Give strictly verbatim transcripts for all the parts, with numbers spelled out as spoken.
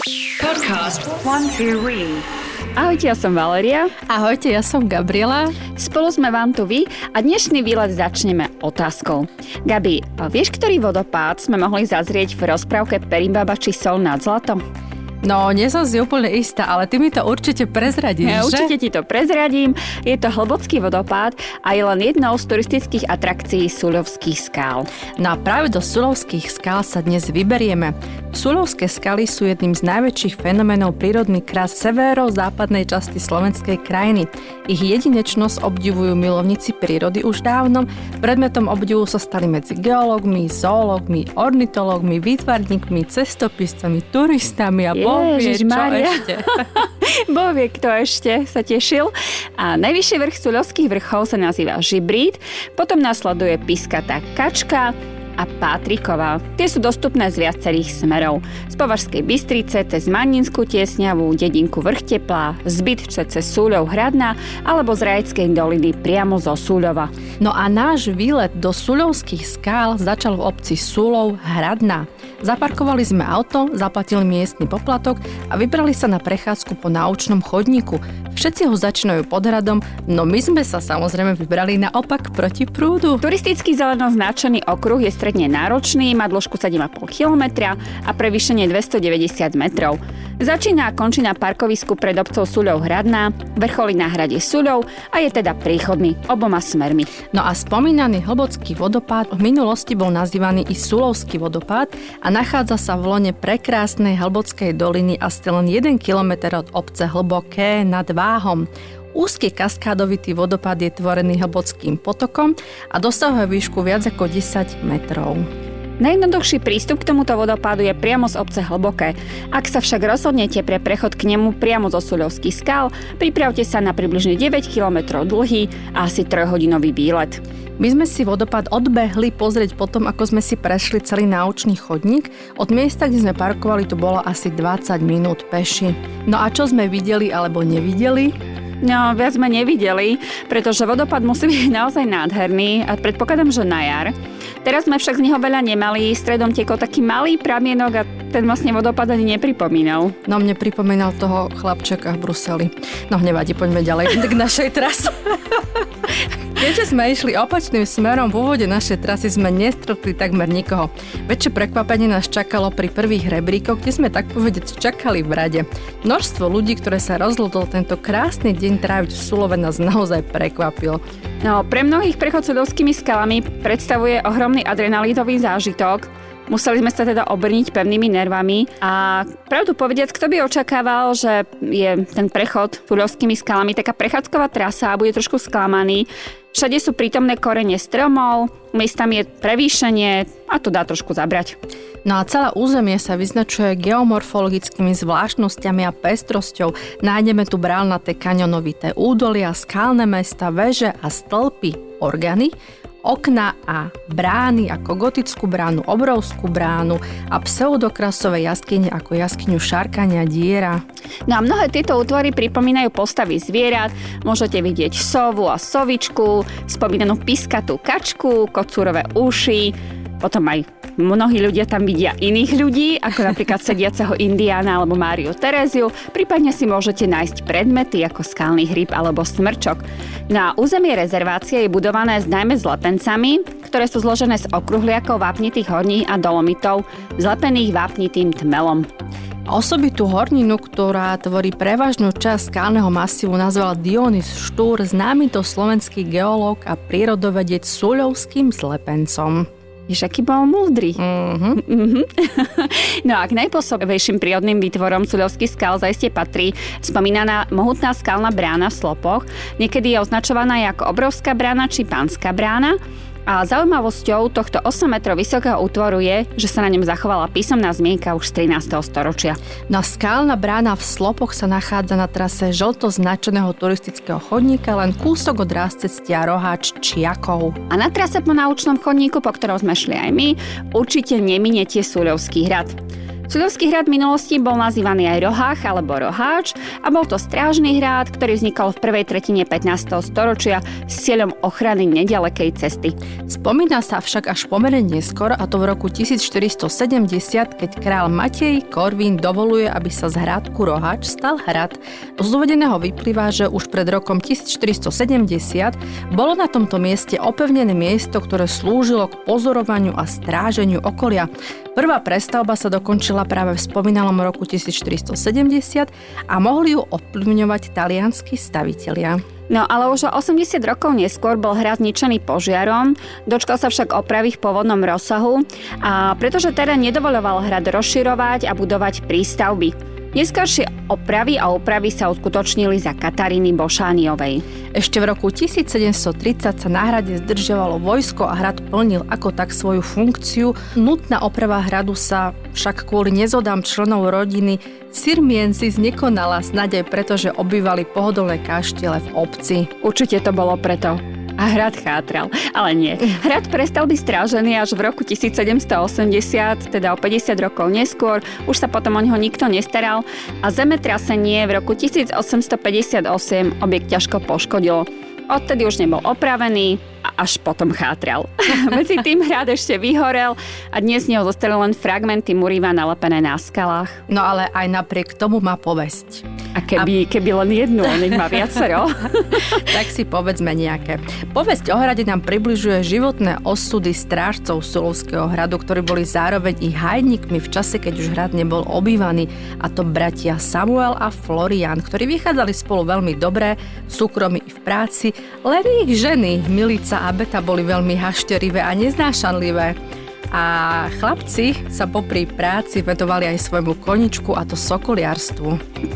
Podcast one two three. Ahojte, ja som Valeria. Ahojte, ja som Gabriela. Spolu sme vám tu vy a dnešný výlet začneme otázkou. Gabi, vieš, ktorý vodopád sme mohli zazrieť v rozprávke Perimbaba či Sol nad zlatom? No, nie som si úplne istá, ale ty mi to určite prezradíš, ja, že? Určite ti to prezradím. Je to hlbocký vodopád a je len jednou z turistických atrakcií Suľovských skál. No a práve do Suľovských skál sa dnes vyberieme. Suľovské skaly sú jedným z najväčších fenoménov prírodných krás severo-západnej časti slovenskej krajiny. Ich jedinečnosť obdivujú milovníci prírody už dávno. Predmetom obdivu sa stali medzi geológmi, zoológmi, ornitológmi, výtvarníkmi, cestopiscami, turistami a Boh vie, čo ešte. Boh vie, kto ešte sa tešil. A najvyšší vrch Suľovských vrchov sa nazýva Žibrid, potom nasleduje Piskatá Kačka a Pátriková. Tie sú dostupné z viacerých smerov. Z Považskej Bystrice cez Maninskú Tiesňavú, dedinku Vrchteplá, zbyt cez Súľov Hradná alebo z Rajeckej doliny priamo zo Súľova. No a náš výlet do Suľovských skál začal v obci Súľov Hradná. Zaparkovali sme auto, zaplatili miestny poplatok a vybrali sa na prechádzku po náučnom chodníku. Všetci ho začínajú pod hradom, no my sme sa samozrejme vybrali naopak proti prúdu. Turistický zeleno značený okruh je stredne náročný, má dĺžku sedem a pol kilometra a prevýšenie dvestodeväťdesiat metrov. Začína a končí na parkovisku pred obcov Súľov Hradná, vrcholí na hrade Súľov a je teda príchodný oboma smermi. No a spomínaný hlbocký vodopád v minulosti bol nazývaný i Suľovský vodopád a nachádza sa v lone prekrásnej Hlbockej doliny asi len jeden kilometer od obce Hlboké nad Váhom. Úzky kaskádovitý vodopád je tvorený hlbockým potokom a dosahuje výšku viac ako desať metrov. Najjednoduchší prístup k tomuto vodopádu je priamo z obce Hlboké. Ak sa však rozhodnete pre prechod k nemu priamo zo Suľovských skál, pripravte sa na približne deväť kilometrov dlhý a asi trojhodinový výlet. My sme si vodopád odbehli pozrieť potom, ako sme si prešli celý náučný chodník. Od miesta, kde sme parkovali, to bolo asi dvadsať minút peši. No a čo sme videli alebo nevideli? No, viac sme nevideli, pretože vodopád musí byť naozaj nádherný a predpokladám, že na jar. Teraz sme však z neho veľa nemali, stredom tiekol taký malý pramienok a ten vlastne vodopád ani nepripomínal. No, mne pripomínal toho chlapčeka v Bruseli. No, nevadí, poďme ďalej k našej trase. Keďže sme išli opačným smerom, v úvode našej trasy sme nestretli takmer nikoho. Väčšie prekvapenie nás čakalo pri prvých rebríkoch, kde sme tak povedať čakali v rade. Množstvo ľudí, ktoré sa rozhodlo tento krásny deň tráviť v Suľove, nás naozaj prekvapil. No, pre mnohých prechod Suľovskými skalami predstavuje ohromný adrenalínový zážitok. Museli sme sa teda obrniť pevnými nervami a pravdu povediac, kto by očakával, že je ten prechod Suľovskými skalami taká prechádzková trasa a bude trošku sklamaný. Všade sú prítomné korene stromov, miestami je prevýšenie a to dá trošku zabrať. No a celé územie sa vyznačuje geomorfologickými zvláštnosťami a pestrosťou. Nájdeme tu brálnaté kaňonovité údolia, skalné mesta, veže a stĺpy, orgány, okna a brány ako gotickú bránu, obrovskú bránu a pseudokrasové jaskyne ako jaskyňu Šarkania diera. No a mnohé tieto útvary pripomínajú postavy zvierat. Môžete vidieť sovu a sovičku, spomínanú piskatú kačku, kocúrové uši, potom aj mnohí ľudia tam vidia iných ľudí, ako napríklad sediaceho indiána alebo Máriu Tereziu, prípadne si môžete nájsť predmety ako skalný hríb alebo smrčok. Na územie rezervácie je budované najmä s lepencami, ktoré sú zložené z okruhliakov vápnitých horní a dolomitov, zlepených vápnitým tmelom. Osobitú horninu, ktorá tvorí prevažnú časť skalného masívu, nazval Dionys Štúr, známy to slovenský geológ a prírodovedec Suľovským slepencom. Jež, aký bol múdry. Mm-hmm. Mm-hmm. No a k najpôsobivejším prírodným výtvorom Suľovských skál zaiste patrí spomínaná mohutná skalná brána v Slopoch. Niekedy je označovaná ako obrovská brána či Panská brána. A zaujímavosťou tohto osem metrov vysokého útvoru je, že sa na ňom zachovala písomná zmienka už z trinásteho storočia. No skalná brána v Slopoch sa nachádza na trase žlto značeného turistického chodníka, len kúsok od rázcestia Roháč Čiakov. A na trase po náučnom chodníku, po ktorom sme šli aj my, určite neminiete Suľovský hrad. V Suľovský hrad v minulosti bol nazývaný aj Rohách alebo Roháč a bol to strážny hrad, ktorý vznikol v prvej tretine pätnásteho storočia s cieľom ochrany nedalekej cesty. Spomína sa však až pomerne neskôr, a to v roku tisícštyristosedemdesiat, keď kráľ Matej Korvín dovoluje, aby sa z hrádku Roháč stal hrad. Z uvedeného vyplýva, že už pred rokom tisícštyristosedemdesiat bolo na tomto mieste opevnené miesto, ktoré slúžilo k pozorovaniu a stráženiu okolia. Prvá prestavba sa dokončila práve v spomínalom roku tisícštyristosedemdesiat a mohli ju ovplyvňovať talianski stavitelia. No ale už o osemdesiat rokov neskôr bol hrad zničený požiarom, dočkal sa však opravy v pôvodnom rozsahu, a pretože teda nedovoľoval hrad rozširovať a budovať prístavby. Neskôršie opravy a úpravy sa uskutočnili za Kataríny Bošániovej. Ešte v roku tisícsedemstotridsať sa na hrade zdržiavalo vojsko a hrad plnil ako tak svoju funkciu. Nutná oprava hradu sa však kvôli nezhodám členov rodiny Sirmiensis nekonala, snáď aj preto, že obývali pohodlné kaštiele v obci. Určite to bolo preto. A hrad chátral. Ale nie. Hrad prestal byť strážený až v roku tisícsedemstoosemdesiat, teda o päťdesiat rokov neskôr. Už sa potom o neho nikto nestaral a zemetrasenie v roku tisícosemstopäťdesiatosem objekt ťažko poškodilo. Odtedy už nebol opravený a až potom chátral. Medzi tým hrad ešte vyhorel a dnes z neho zostali len fragmenty muriva nalepené na skalách. No ale aj napriek tomu má povesť. A keby, a... keby len jednu, on ich má viacero. Tak si povedzme nejaké. Povesť o hrade nám približuje životné osudy strážcov Suľovského hradu, ktorí boli zároveň i hajníkmi v čase, keď už hrad nebol obývaný. A to bratia Samuel a Florian, ktorí vychádzali spolu veľmi dobre, v súkromí i v práci, len ich ženy, Milica a Beta, boli veľmi hašterivé a neznášanlivé. A chlapci sa popri práci venovali aj svojmu koničku, a to sokoliarstvu.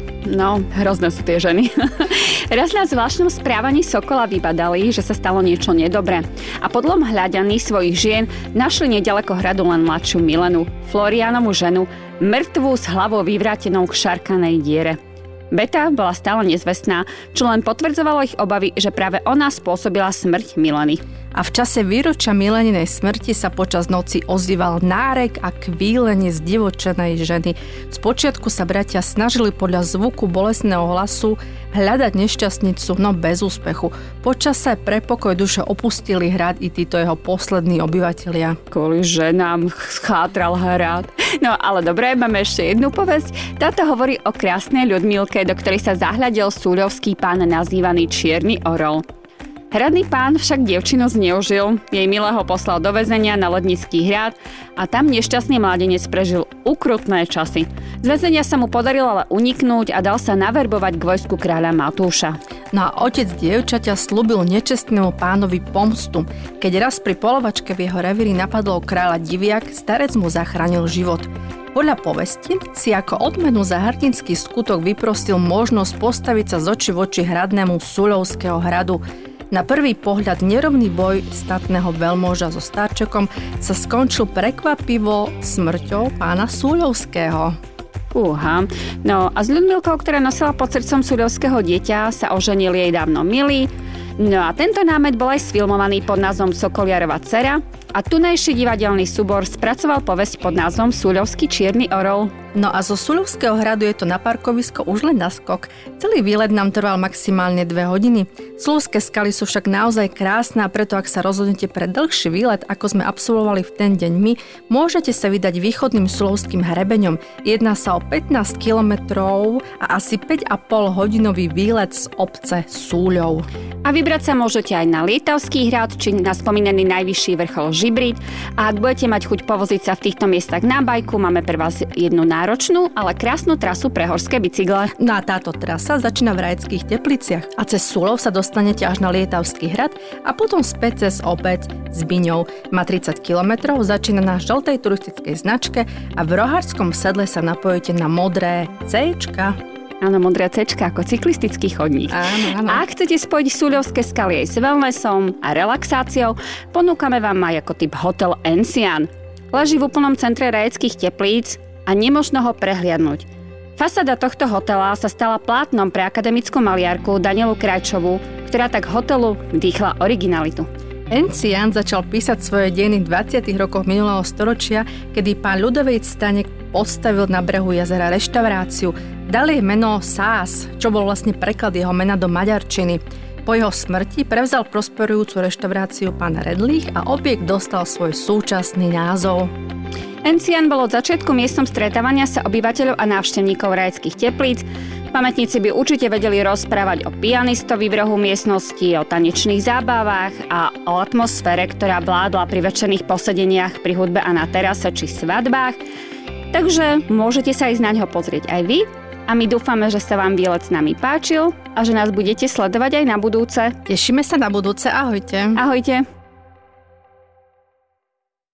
No, hrozné sú tie ženy. Raz na zvláštnom správaní sokola vybadali, že sa stalo niečo nedobré. A podľa hľadaní svojich žien našli nedaleko hradu len mladšiu Milenu, Florianovu ženu, mŕtvú s hlavou vyvrátenou k šarkanej diere. Beta bola stále nezvestná, čo len potvrdzovalo ich obavy, že práve ona spôsobila smrť Mileny. A v čase výročia Mileninej smrti sa počas noci ozýval nárek a kvílenie zdivočenej ženy. Spočiatku sa bratia snažili podľa zvuku bolestného hlasu hľadať nešťastnicu, no bez úspechu. Počase pre pokoj duše opustili hrad i títo jeho poslední obyvatelia. Kvôli ženám schátral hrad. No ale dobre, máme ešte jednu povesť. Táto hovorí o krásnej Ľudmilke, do ktorej sa zahľadil súľovský pán nazývaný Čierny orol. Hradný pán však dievčinu zneužil, jej milého poslal do väzenia na Lednický hrad a tam nešťastný mladenec prežil ukrutné časy. Z väzenia sa mu podarilo ale uniknúť a dal sa naverbovať k vojsku kráľa Matúša. No a otec dievčaťa slúbil nečestnému pánovi pomstu. Keď raz pri polovačke v jeho revíri napadol kráľa diviak, starec mu zachránil život. Podľa povesti si ako odmenu za hrdinský skutok vyprosil možnosť postaviť sa z oči v oči hradnému Suľovského hradu. Na prvý pohľad nerovný boj statného veľmoža so starčekom sa skončil prekvapivo smrťou pána Suľovského. Uha. No a s Ľudmilkou, ktorá nosila pod srdcom Suľovského dieťa, sa oženil jej dávno milý. No a tento námet bol aj sfilmovaný pod názvom Sokoliarova dcera a tunajší divadelný súbor spracoval povesť pod názvom Suľovský Čierny orol. No a zo Suľovského hradu je to na parkovisko už len naskok. Celý výlet nám trval maximálne dve hodiny. Suľovské skaly sú však naozaj krásne a preto ak sa rozhodnete pre dlhší výlet, ako sme absolvovali v ten deň my, môžete sa vydať východným Suľovským hrebeňom. Jedná sa o pätnásť kilometrov a asi päť a pol hodinový výlet z obce Súľov. A vybrať sa môžete aj na Lietavský hrad, či na spomínaný najvyšší vrchol Žibrit. A ak budete mať chuť povoziť sa v týchto miestach na bajku, máme pre vás jednu náročnú, ale krásnu trasu pre horské bicykle. No a táto trasa začína v Rajeckých Tepliciach a cez Súľov sa dostanete až na Lietavský hrad a potom späť cez obec Zbiňov. Má tridsať kilometrov, začína na žltej turistickej značke a v Roháčskom sedle sa napojíte na modré C-čka. Áno, modré cečka ako cyklistický chodník. Áno, áno. A ak chcete spojiť Suľovské skaly aj s wellnessom a relaxáciou, ponúkame vám aj ako typ hotel Encian. Leží v úplnom centre Rajeckých Teplíc a nemožno ho prehliadnúť. Fasáda tohto hotela sa stala plátnom pre akademickú maliarku Danielu Krajčovú, ktorá tak hotelu vdýchla originalitu. Encián začal písať svoje dejiny v dvadsiatych rokoch minulého storočia, kedy pán Ľudovít Stanek postavil na brehu jazera reštauráciu. Dal jej meno Sás, čo bol vlastne preklad jeho mena do maďarčiny. Po jeho smrti prevzal prosperujúcu reštauráciu pán Redlich a objekt dostal svoj súčasný názov. Encián bol od začiatku miestom stretávania sa obyvateľov a návštevníkov Rajeckých Teplíc. Pamätníci by určite vedeli rozprávať o pianistovi v rohu miestnosti, o tanečných zábavách a o atmosfére, ktorá vládla pri večerných posedeniach pri hudbe a na terase či svadbách. Takže môžete sa ísť na ňo pozrieť aj vy a my dúfame, že sa vám výlet s nami páčil a že nás budete sledovať aj na budúce. Tešíme sa na budúce, ahojte. Ahojte.